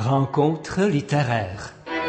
Rencontre littéraire.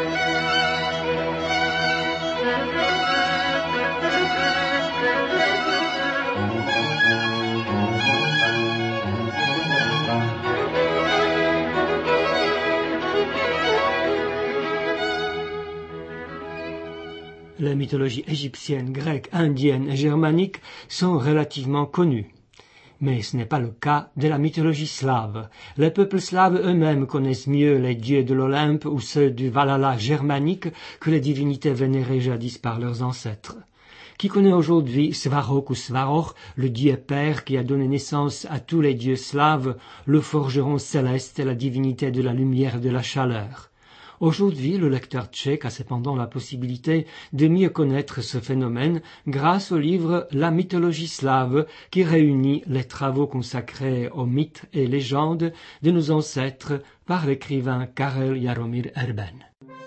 Les mythologies égyptiennes, grecques, indiennes et germaniques sont relativement connues. Mais ce n'est pas le cas de la mythologie slave. Les peuples slaves eux-mêmes connaissent mieux les dieux de l'Olympe ou ceux du Valhalla germanique que les divinités vénérées jadis par leurs ancêtres. Qui connaît aujourd'hui Svarog ou Svarog, le dieu père qui a donné naissance à tous les dieux slaves, le forgeron céleste et la divinité de la lumière et de la chaleur? Aujourd'hui, le lecteur tchèque a cependant la possibilité de mieux connaître ce phénomène grâce au livre La mythologie slave qui réunit les travaux consacrés aux mythes et légendes de nos ancêtres par l'écrivain Karel Jaromír Erben.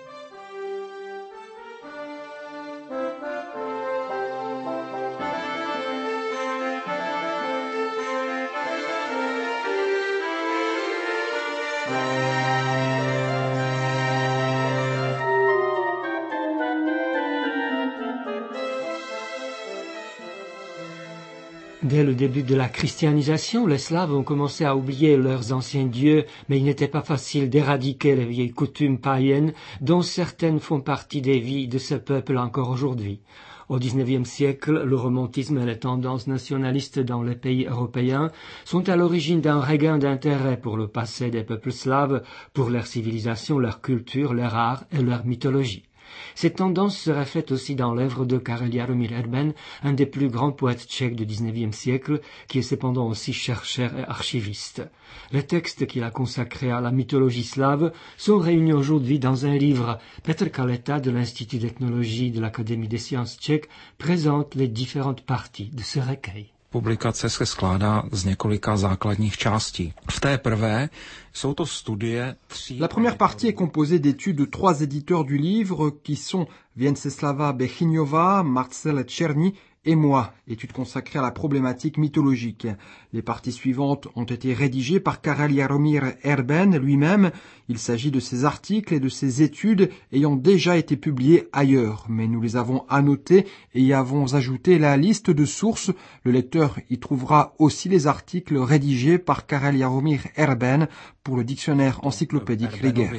Dès le début de la christianisation, les Slaves ont commencé à oublier leurs anciens dieux, mais il n'était pas facile d'éradiquer les vieilles coutumes païennes dont certaines font partie des vies de ce peuple encore aujourd'hui. Au XIXe siècle, le romantisme et les tendances nationalistes dans les pays européens sont à l'origine d'un regain d'intérêt pour le passé des peuples slaves, pour leur civilisation, leur culture, leur art et leur mythologie. Cette tendance se reflète aussi dans l'œuvre de Karel Jaromír Erben, un des plus grands poètes tchèques du XIXe siècle, qui est cependant aussi chercheur et archiviste. Les textes qu'il a consacrés à la mythologie slave sont réunis aujourd'hui dans un livre. Petr Kaleta de l'Institut d'ethnologie de l'Académie des sciences tchèques présente les différentes parties de ce recueil. Publikace se skládá z několika základních částí. V té prvé jsou to studie tří... La première partie est composée d'études de 3 éditeurs du livre qui sont Věnceslava Bechyňová, Marcel Černý et moi, études consacrées à la problématique mythologique. Les parties suivantes ont été rédigées par Karel Jaromír Erben lui-même. Il s'agit de ses articles et de ses études ayant déjà été publiés ailleurs, mais nous les avons annotées et y avons ajouté la liste de sources. Le lecteur y trouvera aussi les articles rédigés par Karel Jaromír Erben pour le dictionnaire encyclopédique Riger.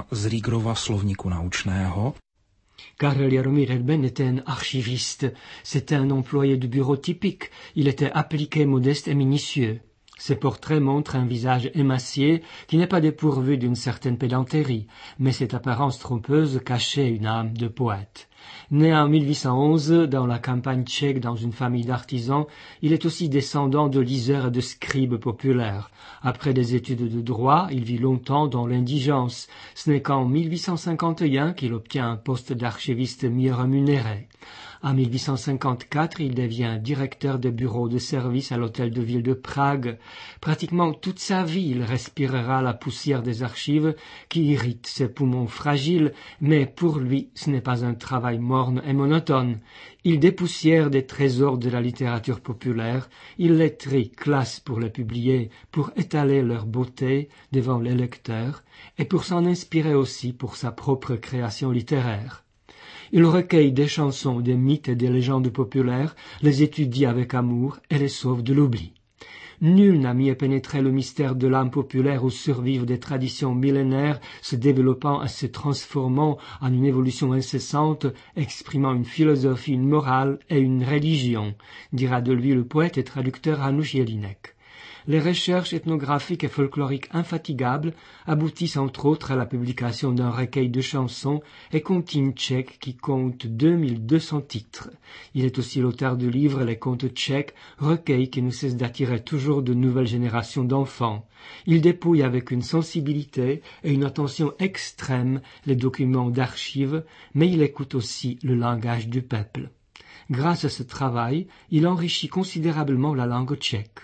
Karel Jaromír Erben était un archiviste. C'était un employé de bureau typique. Il était appliqué, modeste et minutieux. Ses portraits montrent un visage émacié qui n'est pas dépourvu d'une certaine pédanterie, mais cette apparence trompeuse cachait une âme de poète. Né en 1811 dans la campagne tchèque dans une famille d'artisans, il est aussi descendant de liseurs et de scribes populaires. Après des études de droit, il vit longtemps dans l'indigence. Ce n'est qu'en 1851 qu'il obtient un poste d'archiviste mieux rémunéré. En 1854, il devient directeur des bureaux de service à l'hôtel de ville de Prague. Pratiquement toute sa vie, il respirera la poussière des archives qui irrite ses poumons fragiles, mais pour lui, ce n'est pas un travail morne et monotone. Il dépoussière des trésors de la littérature populaire, il les trie, classe pour les publier, pour étaler leur beauté devant les lecteurs, et pour s'en inspirer aussi pour sa propre création littéraire. Il recueille des chansons, des mythes et des légendes populaires, les étudie avec amour et les sauve de l'oubli. Nul n'a mieux pénétré le mystère de l'âme populaire où survivent des traditions millénaires se développant et se transformant en une évolution incessante, exprimant une philosophie, une morale et une religion, dira de lui le poète et traducteur Hanuš Jelínek. Les recherches ethnographiques et folkloriques infatigables aboutissent entre autres à la publication d'un recueil de chansons et comptines tchèques qui compte 2200 titres. Il est aussi l'auteur du livre Les contes tchèques, recueil qui ne cesse d'attirer toujours de nouvelles générations d'enfants. Il dépouille avec une sensibilité et une attention extrême les documents d'archives, mais il écoute aussi le langage du peuple. Grâce à ce travail, il enrichit considérablement la langue tchèque.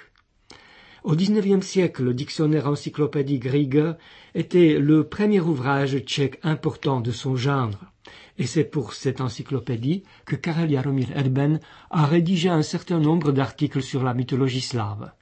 Au XIXe siècle, le dictionnaire encyclopédique Riger était le premier ouvrage tchèque important de son genre. Et c'est pour cette encyclopédie que Karel Jaromír Erben a rédigé un certain nombre d'articles sur la mythologie slave.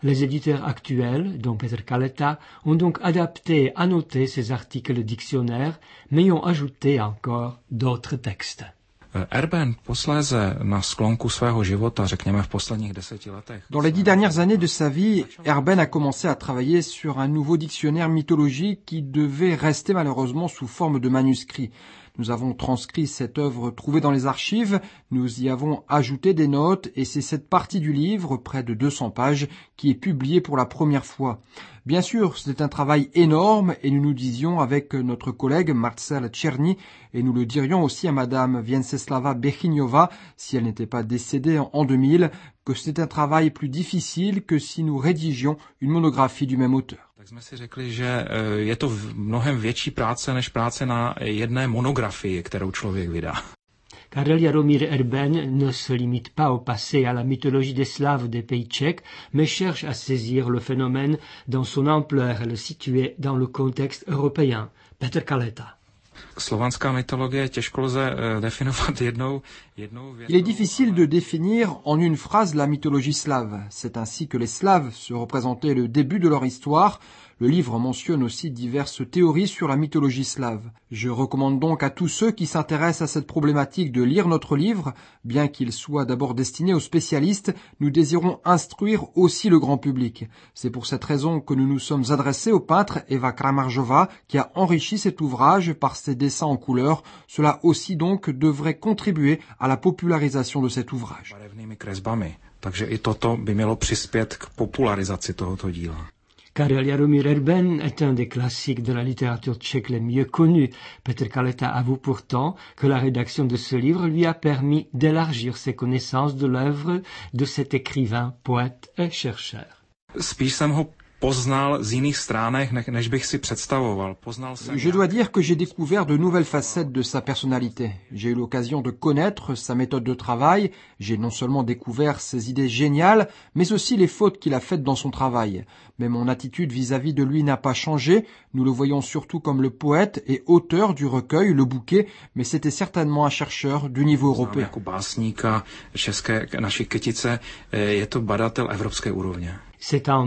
Les éditeurs actuels, dont Petr Kaleta, ont donc adapté et annoté ces articles dictionnaires, mais y ont ajouté encore d'autres textes. Erben posléze na sklonku svého života, řekněme v posledních 10 letech. Dans les 10 dernières années de sa vie, Erben a commencé à travailler sur un nouveau dictionnaire mythologique qui devait rester malheureusement sous forme de manuscrit. Nous avons transcrit cette œuvre trouvée dans les archives, nous y avons ajouté des notes et c'est cette partie du livre, près de 200 pages, qui est publiée pour la première fois. Bien sûr, c'est un travail énorme et nous nous disions avec notre collègue Marcel Czerny et nous le dirions aussi à madame Wenceslava Bechyňová, si elle n'était pas décédée en 2000, que c'est un travail plus difficile que si nous rédigions une monographie du même auteur. Tak jsme si řekli, že je to mnohem větší práce než práce na jedné monografii, kterou člověk vydá. Karel Jaromír Erben ne se limite pas au passé à la mythologie des Slaves des pays tchèques, mais cherche à saisir le phénomène dans son ampleur et le situer dans le contexte européen. Petr Kaleta. Slovanská mythologie těžko lze definovat jednou větou. Il est difficile de définir en une phrase la mythologie slave. C'est ainsi que les Slaves se représentaient le début de leur histoire. Le livre mentionne aussi diverses théories sur la mythologie slave. Je recommande donc à tous ceux qui s'intéressent à cette problématique de lire notre livre. Bien qu'il soit d'abord destiné aux spécialistes, nous désirons instruire aussi le grand public. C'est pour cette raison que nous nous sommes adressés au peintre Eva Kramarjová, qui a enrichi cet ouvrage par ses dessins en couleur. Cela aussi donc devrait contribuer à la popularisation de cet ouvrage. Barevnými kresbami. Takže i toto by mělo přispět k popularizaci tohoto díla. Karel Jaromír Erben est un des classiques de la littérature tchèque les mieux connus. Petr Kaleta avoue pourtant que la rédaction de ce livre lui a permis d'élargir ses connaissances de l'œuvre de cet écrivain, poète et chercheur. Spíš jsem ho poznal z jiných stránek, než bych si představoval. Je dois dire que j'ai découvert de nouvelles facettes de sa personnalité. J'ai eu l'occasion de connaître sa méthode de travail. J'ai non seulement découvert ses idées géniales, mais aussi les fautes qu'il a faites dans son travail. Mais mon attitude vis-à-vis de lui n'a pas changé. Nous le voyons surtout comme le poète et auteur du recueil Le Bouquet, mais c'était certainement un chercheur du niveau européen. Jako básníka české naší kytice je to badatel evropské úrovně. C'est en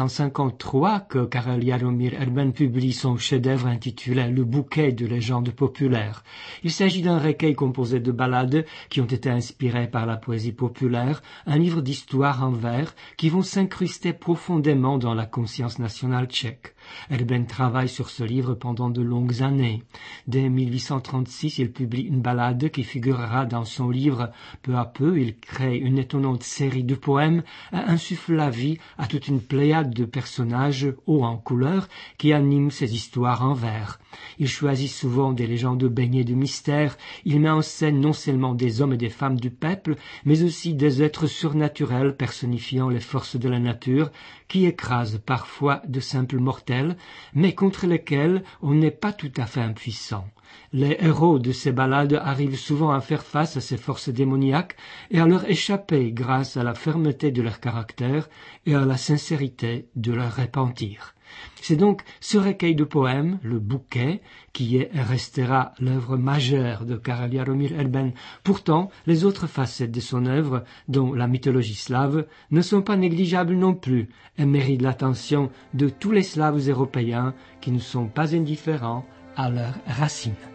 1853 que Karel Jaromír Erben publie son chef-d'œuvre intitulé Le Bouquet de légendes populaires. Il s'agit d'un recueil composé de ballades qui ont été inspirées par la poésie populaire, un livre d'histoire en vers qui vont s'incruster profondément dans la conscience nationale tchèque. Erben travaille sur ce livre pendant de longues années. Dès 1836, il publie une ballade qui figurera dans son livre. Peu à peu, il crée une étonnante série de poèmes et insuffle la vie à toute une pléiade de personnages hauts en couleur qui animent ses histoires en vers. Il choisit souvent des légendes baignées de mystère. Il met en scène non seulement des hommes et des femmes du peuple, mais aussi des êtres surnaturels personnifiant les forces de la nature qui écrasent parfois de simples mortels, mais contre lesquels on n'est pas tout à fait impuissant. Les héros de ces ballades arrivent souvent à faire face à ces forces démoniaques et à leur échapper grâce à la fermeté de leur caractère et à la sincérité de leur repentir. C'est donc ce recueil de poèmes, Le Bouquet, qui est et restera l'œuvre majeure de Karel Jaromír Erben. Pourtant, les autres facettes de son œuvre, dont la mythologie slave, ne sont pas négligeables non plus et méritent l'attention de tous les Slaves européens qui ne sont pas indifférents à leurs racines.